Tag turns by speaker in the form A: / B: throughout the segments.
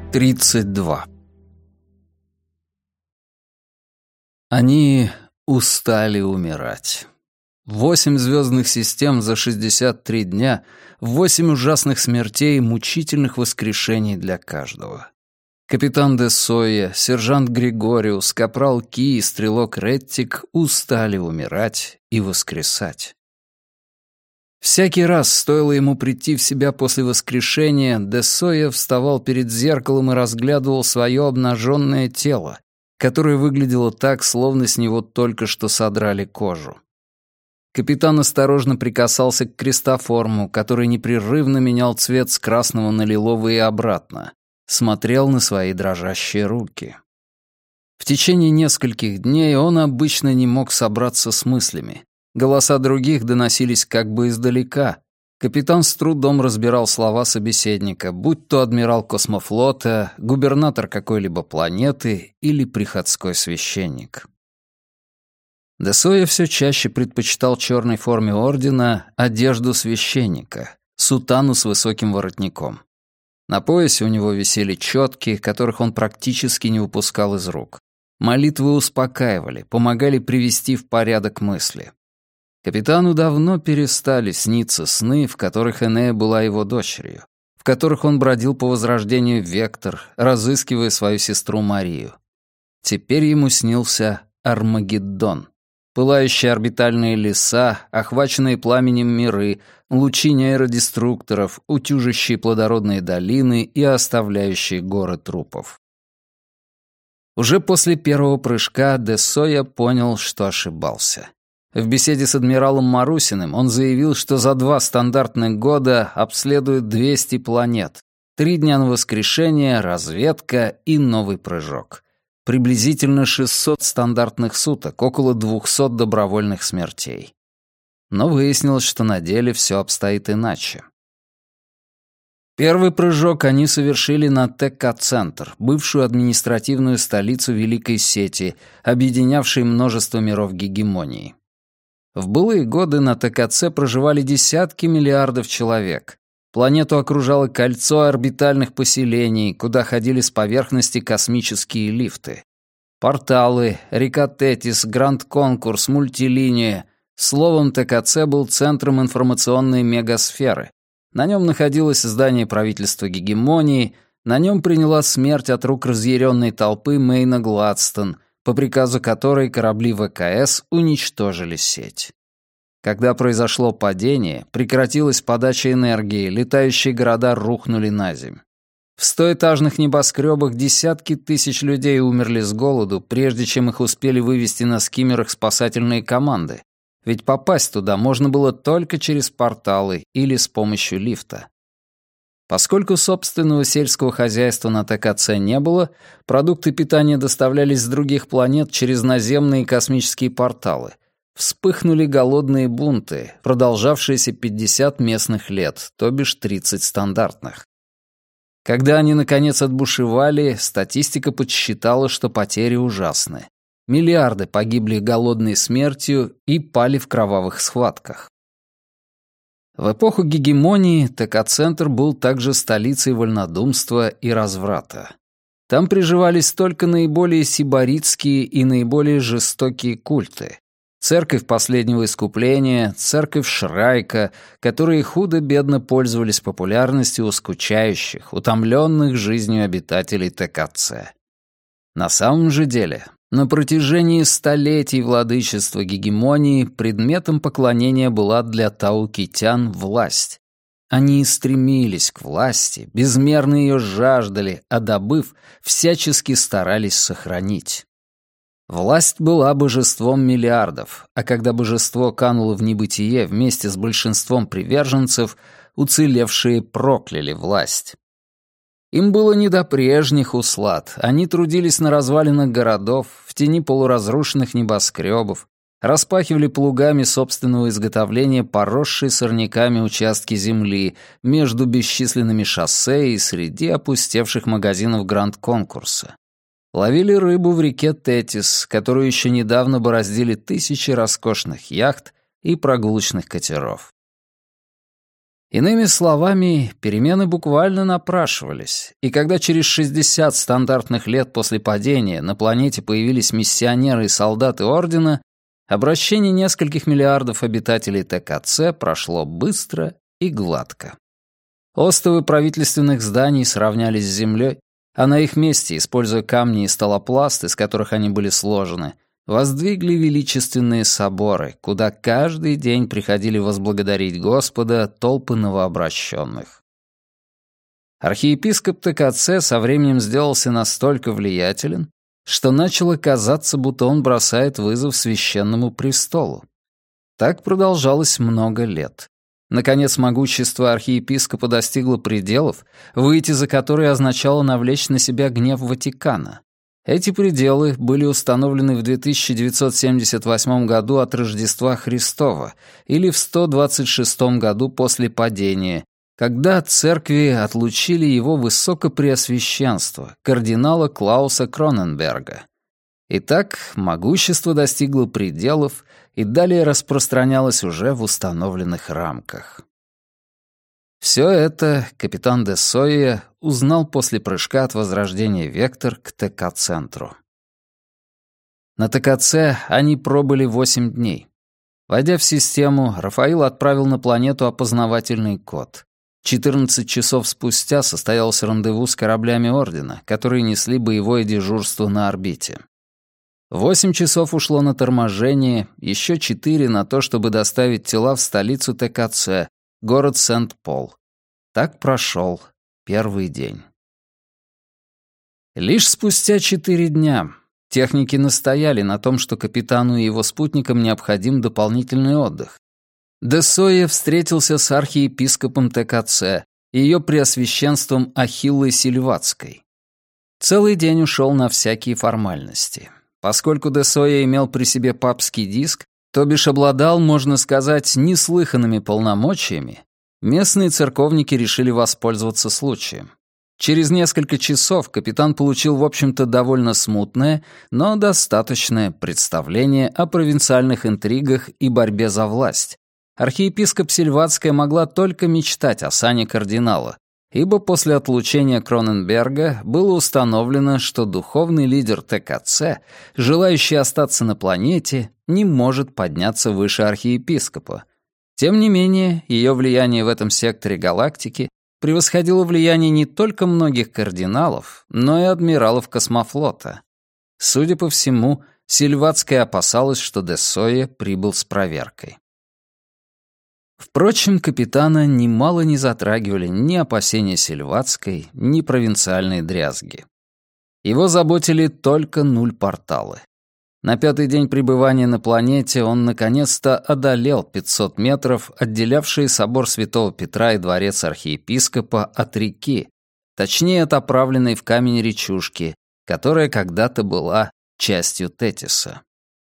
A: 32. Они устали умирать. 8 звездных систем за 63 дня, 8 ужасных смертей и мучительных воскрешений для каждого. Капитан де Сойя, сержант Григориус, капрал Ки и стрелок Реттик устали умирать и воскресать. Всякий раз, стоило ему прийти в себя после воскрешения, де Сойя вставал перед зеркалом и разглядывал свое обнаженное тело, которое выглядело так, словно с него только что содрали кожу. Капитан осторожно прикасался к крестоформу, который непрерывно менял цвет с красного на лиловый и обратно, смотрел на свои дрожащие руки. В течение нескольких дней он обычно не мог собраться с мыслями. Голоса других доносились как бы издалека. Капитан с трудом разбирал слова собеседника, будь то адмирал космофлота, губернатор какой-либо планеты или приходской священник. Де Сойя все чаще предпочитал черной форме ордена одежду священника, сутану с высоким воротником. На поясе у него висели четки, которых он практически не выпускал из рук. Молитвы успокаивали, помогали привести в порядок мысли. Капитану давно перестали сниться сны, в которых Энея была его дочерью, в которых он бродил по возрождению Вектор, разыскивая свою сестру Марию. Теперь ему снился Армагеддон. Пылающие орбитальные леса, охваченные пламенем миры, лучи нейродеструкторов, утюжащие плодородные долины и оставляющие горы трупов. Уже после первого прыжка де Сойя понял, что ошибался. В беседе с адмиралом Марусиным он заявил, что за 2 стандартных года обследует 200 планет, 3 дня на воскрешение, разведка и новый прыжок. Приблизительно 600 стандартных суток, около 200 добровольных смертей. Но выяснилось, что на деле все обстоит иначе. Первый прыжок они совершили на ТК-центр, бывшую административную столицу Великой Сети, объединявшей множество миров гегемонии. В былые годы на ТКЦ проживали десятки миллиардов человек. Планету окружало кольцо орбитальных поселений, куда ходили с поверхности космические лифты. Порталы, река Тетис, Гранд-Конкурс, мультилиния. Словом, ТКЦ был центром информационной мегасферы. На нем находилось здание правительства гегемонии, на нем приняла смерть от рук разъяренной толпы Мэйна Гладстон, по приказу которой корабли ВКС уничтожили сеть. Когда произошло падение, прекратилась подача энергии, летающие города рухнули на земь. В 100-этажных небоскребах десятки тысяч людей умерли с голоду, прежде чем их успели вывести на скиммерах спасательные команды, ведь попасть туда можно было только через порталы или с помощью лифта. Поскольку собственного сельского хозяйства на ТКЦ не было, продукты питания доставлялись с других планет через наземные космические порталы. Вспыхнули голодные бунты, продолжавшиеся 50 местных лет, то бишь 30 стандартных. Когда они, наконец, отбушевали, статистика подсчитала, что потери ужасны. Миллиарды погибли голодной смертью и пали в кровавых схватках. В эпоху гегемонии ТК-центр был также столицей вольнодумства и разврата. Там приживались только наиболее сибаритские и наиболее жестокие культы. Церковь Последнего Искупления, церковь Шрайка, которые худо-бедно пользовались популярностью у скучающих, утомленных жизнью обитателей ТКЦ. На самом же деле, на протяжении столетий владычества гегемонии предметом поклонения была для таукитян власть. Они и стремились к власти, безмерно ее жаждали, а добыв, всячески старались сохранить. Власть была божеством миллиардов, а когда божество кануло в небытие вместе с большинством приверженцев, уцелевшие прокляли власть. Им было не до прежних услад, они трудились на развалинах городов, в тени полуразрушенных небоскребов, распахивали плугами собственного изготовления поросшие сорняками участки земли между бесчисленными шоссе и среди опустевших магазинов Гранд-Конкурса. Ловили рыбу в реке Тетис, которую еще недавно бороздили тысячи роскошных яхт и прогулочных катеров. Иными словами, перемены буквально напрашивались, и когда через 60 стандартных лет после падения на планете появились миссионеры и солдаты Ордена, обращение нескольких миллиардов обитателей ТКЦ прошло быстро и гладко. Остовы правительственных зданий сравнялись с землей, а на их месте, используя камни и сталопласт, из которых они были сложены, воздвигли величественные соборы, куда каждый день приходили возблагодарить Господа толпы новообращенных. Архиепископ ТКЦ со временем сделался настолько влиятелен, что начало казаться, будто он бросает вызов священному престолу. Так продолжалось много лет. Наконец, могущество архиепископа достигло пределов, выйти за которые означало навлечь на себя гнев Ватикана. Эти пределы были установлены в 2978 году от Рождества Христова или в 126 году после падения, когда от церкви отлучили его высокопреосвященство, кардинала Клауса Кроненберга. Итак, могущество достигло пределов и далее распространялось уже в установленных рамках. Все это капитан де Сойя узнал после прыжка от возрождения «Вектор» к ТК-центру. На ТКЦ они пробыли 8 дней. Войдя в систему, Рафаил отправил на планету опознавательный код. 14 часов спустя состоялось рандеву с кораблями Ордена, которые несли боевое дежурство на орбите. 8 часов ушло на торможение, еще 4 на то, чтобы доставить тела в столицу ТКЦ, город Сент-Пол. Так прошел первый день. Лишь спустя 4 дня техники настояли на том, что капитану и его спутникам необходим дополнительный отдых. Де Сойя встретился с архиепископом ТКЦ и ее преосвященством Ахиллой Сильватской. Целый день ушел на всякие формальности. Поскольку де Сойя имел при себе папский диск, то бишь обладал, можно сказать, неслыханными полномочиями, местные церковники решили воспользоваться случаем. Через несколько часов капитан получил, в общем-то, довольно смутное, но достаточное представление о провинциальных интригах и борьбе за власть. Архиепископ Сильватская могла только мечтать о сане кардинала, ибо после отлучения Кроненберга было установлено, что духовный лидер ТКЦ, желающий остаться на планете, не может подняться выше архиепископа. Тем не менее, ее влияние в этом секторе галактики превосходило влияние не только многих кардиналов, но и адмиралов космофлота. Судя по всему, Сильватская опасалась, что де Сойя прибыл с проверкой. Впрочем, капитана немало не затрагивали ни опасения Сильватской, ни провинциальные дрязги. Его заботили только нуль-порталы. На 5-й день пребывания на планете он наконец-то одолел 500 метров, отделявшие собор Святого Петра и дворец архиепископа от реки, точнее от оправленной в камень речушки, которая когда-то была частью Тетиса.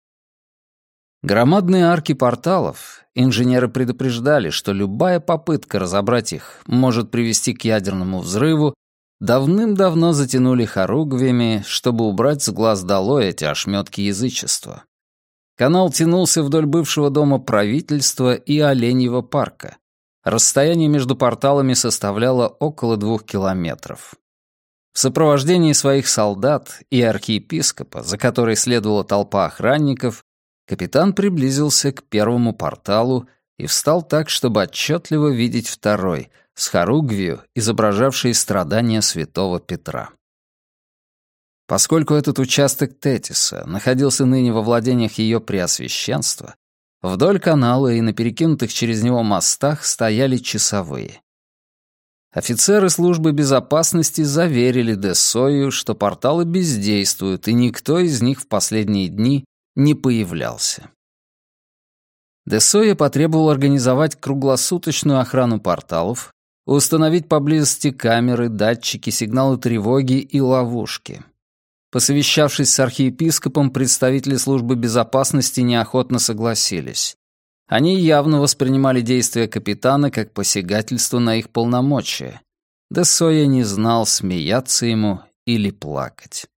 A: Громадные арки порталов, инженеры предупреждали, что любая попытка разобрать их может привести к ядерному взрыву, давным-давно затянули хоругвями, чтобы убрать с глаз долой эти ошметки язычества. Канал тянулся вдоль бывшего дома правительства и Оленьего парка. Расстояние между порталами составляло около 2 километров. В сопровождении своих солдат и архиепископа, за которой следовала толпа охранников, капитан приблизился к первому порталу и встал так, чтобы отчетливо видеть второй, с хоругвью, изображавшей страдания святого Петра. Поскольку этот участок Тетиса находился ныне во владениях ее преосвященства, вдоль канала и на перекинутых через него мостах стояли часовые. Офицеры службы безопасности заверили де Сойю, что порталы бездействуют, и никто из них в последние дни не появлялся. Де Сойя потребовал организовать круглосуточную охрану порталов, установить поблизости камеры, датчики, сигналы тревоги и ловушки. Посовещавшись с архиепископом, представители службы безопасности неохотно согласились. Они явно воспринимали действия капитана как посягательство на их полномочия. Де Сойя не знал, смеяться ему или плакать.